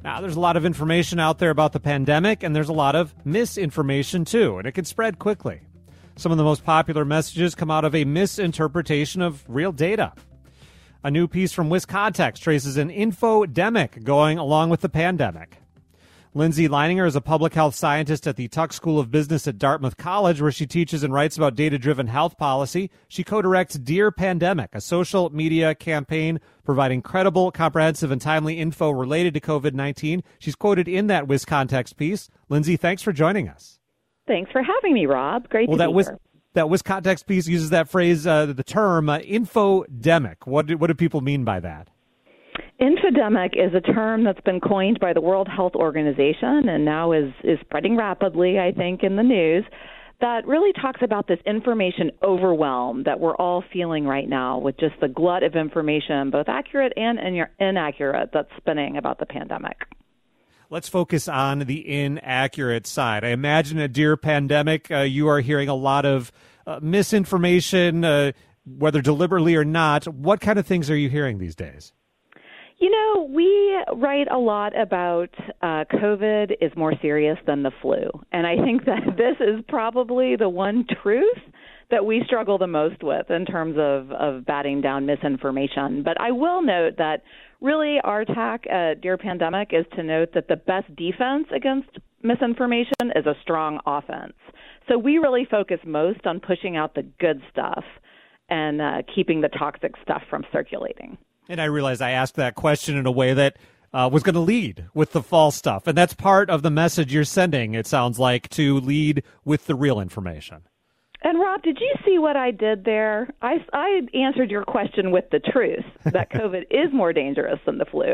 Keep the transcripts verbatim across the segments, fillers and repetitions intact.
Now, there's a lot of information out there about the pandemic, and there's a lot of misinformation, too, and it can spread quickly. Some of the most popular messages come out of a misinterpretation of real data. A new piece from WisContext traces an infodemic going along with the pandemic. Lindsay Leininger is a public health scientist at the Tuck School of Business at Dartmouth College, where she teaches and writes about data-driven health policy. She co-directs Dear Pandemic, a social media campaign providing credible, comprehensive, and timely info related to covid nineteen. She's quoted in that WisContext piece. Lindsay, thanks for joining us. Thanks for having me, Rob. Great well, to that be Wis- here. That WisContext piece uses that phrase, uh, the term uh, infodemic. What do, what do people mean by that? Infodemic is a term that's been coined by the World Health Organization and now is, is spreading rapidly, I think, in the news, that really talks about this information overwhelm that we're all feeling right now with just the glut of information, both accurate and in- inaccurate, that's spinning about the pandemic. Let's focus on the inaccurate side. I imagine at Dear Pandemic, uh, you are hearing a lot of uh, misinformation, uh, whether deliberately or not. What kind of things are you hearing these days? You know, we write a lot about uh, COVID is more serious than the flu. And I think that this is probably the one truth that we struggle the most with in terms of, of batting down misinformation. But I will note that really our tack at Dear Pandemic is to note that the best defense against misinformation is a strong offense. So we really focus most on pushing out the good stuff and uh, keeping the toxic stuff from circulating. And I realize I asked that question in a way that uh, was going to lead with the false stuff. And that's part of the message you're sending, it sounds like, to lead with the real information. And Rob, did you see what I did there? I, I answered your question with the truth, that COVID is more dangerous than the flu.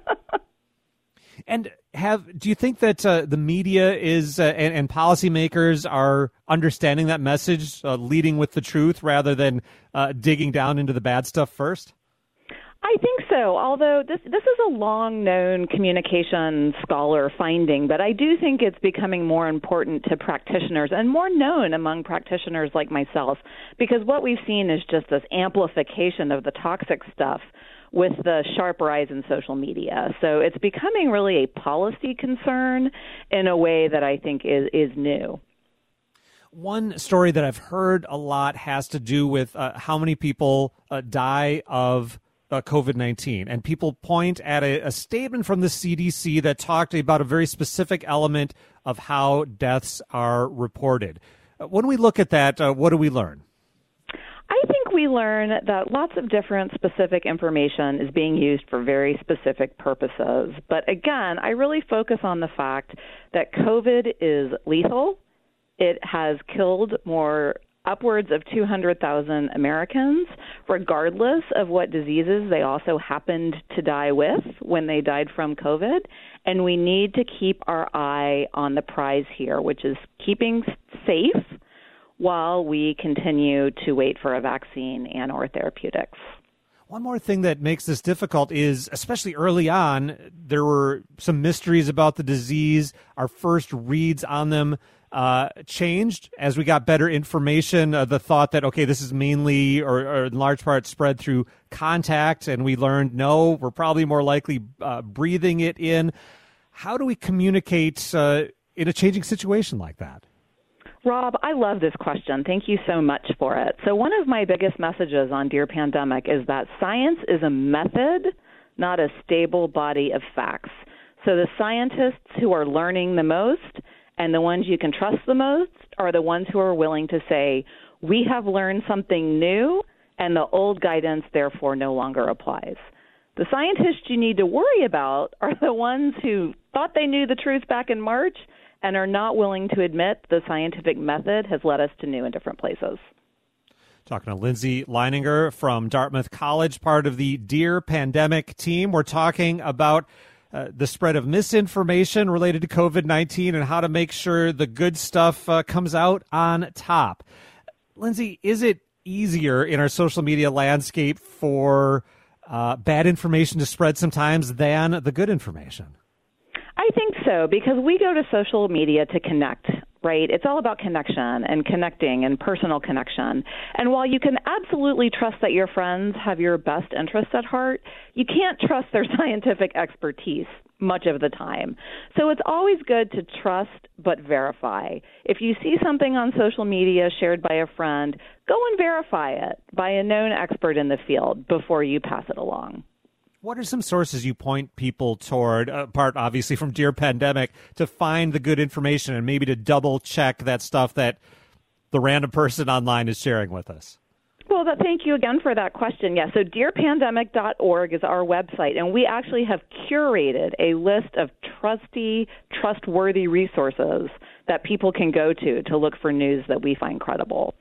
And have do you think that uh, the media is uh, and, and policymakers are understanding that message, uh, leading with the truth rather than uh, digging down into the bad stuff first? I think so, although this this is a long-known communication scholar finding, but I do think it's becoming more important to practitioners and more known among practitioners like myself, because what we've seen is just this amplification of the toxic stuff with the sharp rise in social media. So it's becoming really a policy concern in a way that I think is, is new. One story that I've heard a lot has to do with uh, how many people uh, die of Uh, covid nineteen, and people point at a, a statement from the C D C that talked about a very specific element of how deaths are reported. Uh, when we look at that, uh, what do we learn? I think we learn that lots of different specific information is being used for very specific purposes. But again, I really focus on the fact that COVID is lethal. It has killed more upwards of two hundred thousand Americans, regardless of what diseases they also happened to die with when they died from COVID. And we need to keep our eye on the prize here, which is keeping safe while we continue to wait for a vaccine and or therapeutics. One more thing that makes this difficult is, especially early on, there were some mysteries about the disease. Our first reads on them uh, changed as we got better information. Uh, the thought that, okay, this is mainly or, or in large part spread through contact, and we learned, no, we're probably more likely uh, breathing it in. How do we communicate uh, in a changing situation like that? Rob, I love this question. Thank you so much for it. So one of my biggest messages on Dear Pandemic is that science is a method, not a stable body of facts. So the scientists who are learning the most and the ones you can trust the most are the ones who are willing to say, we have learned something new, and the old guidance therefore no longer applies. The scientists you need to worry about are the ones who thought they knew the truth back in March and are not willing to admit the scientific method has led us to new and different places. Talking to Lindsay Leininger from Dartmouth College, part of the Dear Pandemic team. We're talking about uh, the spread of misinformation related to covid nineteen and how to make sure the good stuff uh, comes out on top. Lindsay, is it easier in our social media landscape for uh, bad information to spread sometimes than the good information? I think so, because we go to social media to connect, right? It's all about connection and connecting and personal connection. And while you can absolutely trust that your friends have your best interests at heart, you can't trust their scientific expertise much of the time. So it's always good to trust but verify. If you see something on social media shared by a friend, go and verify it by a known expert in the field before you pass it along. What are some sources you point people toward, apart obviously from Dear Pandemic, to find the good information and maybe to double check that stuff that the random person online is sharing with us? Well, that, thank you again for that question. Yeah, so dear pandemic dot org is our website, and we actually have curated a list of trusty, trustworthy resources that people can go to to look for news that we find credible.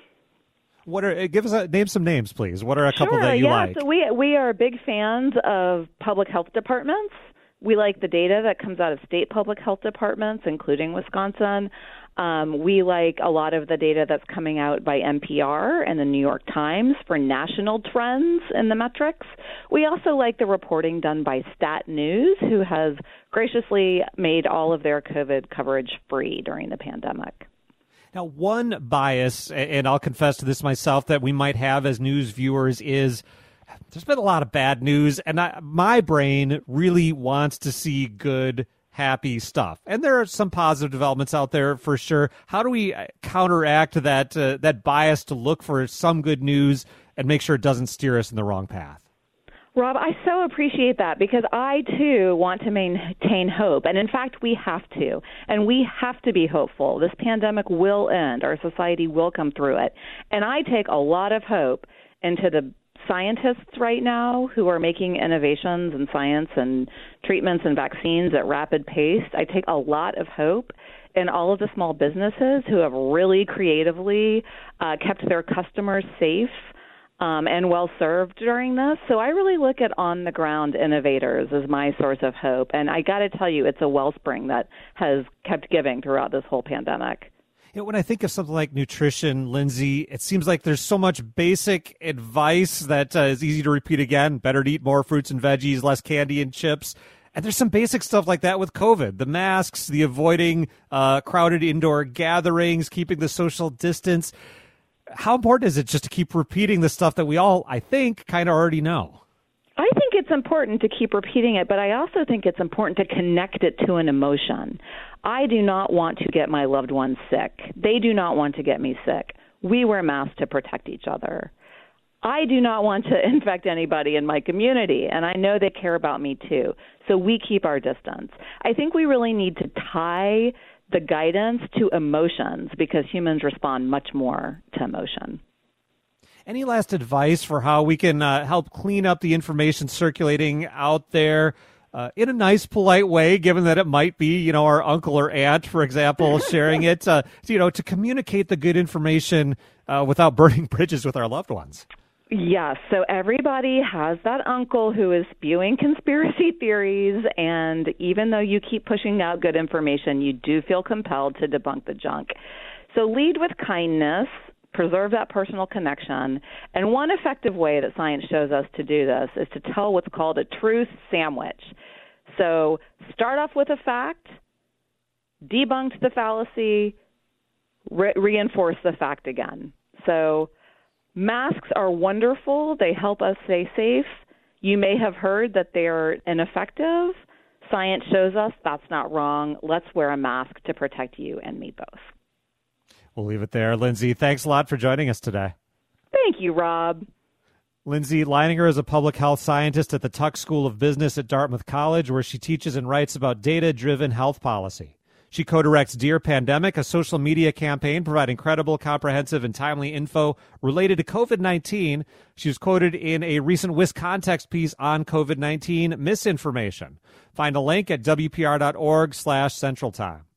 What are give us a, name some names, please? What are a couple sure, that you yeah, like? So we we are big fans of public health departments. We like the data that comes out of state public health departments, including Wisconsin. Um, we like a lot of the data that's coming out by N P R and the New York Times for national trends in the metrics. We also like the reporting done by Stat News, who has graciously made all of their COVID coverage free during the pandemic. Now, one bias, and I'll confess to this myself, that we might have as news viewers is there's been a lot of bad news, and I, my brain really wants to see good, happy stuff. And there are some positive developments out there for sure. How do we counteract that uh, that bias to look for some good news and make sure it doesn't steer us in the wrong path? Rob, I so appreciate that because I, too, want to maintain hope. And, in fact, we have to. And we have to be hopeful. This pandemic will end. Our society will come through it. And I take a lot of hope into the scientists right now who are making innovations in science and treatments and vaccines at rapid pace. I take a lot of hope in all of the small businesses who have really creatively uh, kept their customers safe Um, and well-served during this. So I really look at on-the-ground innovators as my source of hope. And I got to tell you, it's a wellspring that has kept giving throughout this whole pandemic. You know, when I think of something like nutrition, Lindsay, it seems like there's so much basic advice that uh, is easy to repeat again. Better to eat more fruits and veggies, less candy and chips. And there's some basic stuff like that with COVID. The masks, the avoiding uh, crowded indoor gatherings, keeping the social distance. How important is it just to keep repeating the stuff that we all, I think, kind of already know? I think it's important to keep repeating it, but I also think it's important to connect it to an emotion. I do not want to get my loved ones sick. They do not want to get me sick. We wear masks to protect each other. I do not want to infect anybody in my community, and I know they care about me too. So we keep our distance. I think we really need to tie the guidance to emotions because humans respond much more to emotion. Any last advice for how we can uh, help clean up the information circulating out there uh, in a nice, polite way, given that it might be, you know, our uncle or aunt, for example, sharing it, uh, you know, to communicate the good information uh, without burning bridges with our loved ones? Yes, so everybody has that uncle who is spewing conspiracy theories, and even though you keep pushing out good information, you do feel compelled to debunk the junk. So lead with kindness, preserve that personal connection, and one effective way that science shows us to do this is to tell what's called a truth sandwich. So start off with a fact, debunk the fallacy, re- reinforce the fact again. So masks are wonderful. They help us stay safe. You may have heard that they're ineffective. Science shows us that's not wrong. Let's wear a mask to protect you and me both. We'll leave it there. Lindsay, thanks a lot for joining us today. Thank you, Rob. Lindsay Leininger is a public health scientist at the Tuck School of Business at Dartmouth College, where she teaches and writes about data-driven health policy. She co-directs Dear Pandemic, a social media campaign providing credible, comprehensive, and timely info related to COVID nineteen. She was quoted in a recent WisContext piece on COVID nineteen misinformation. Find a link at W P R dot org slash Central Time.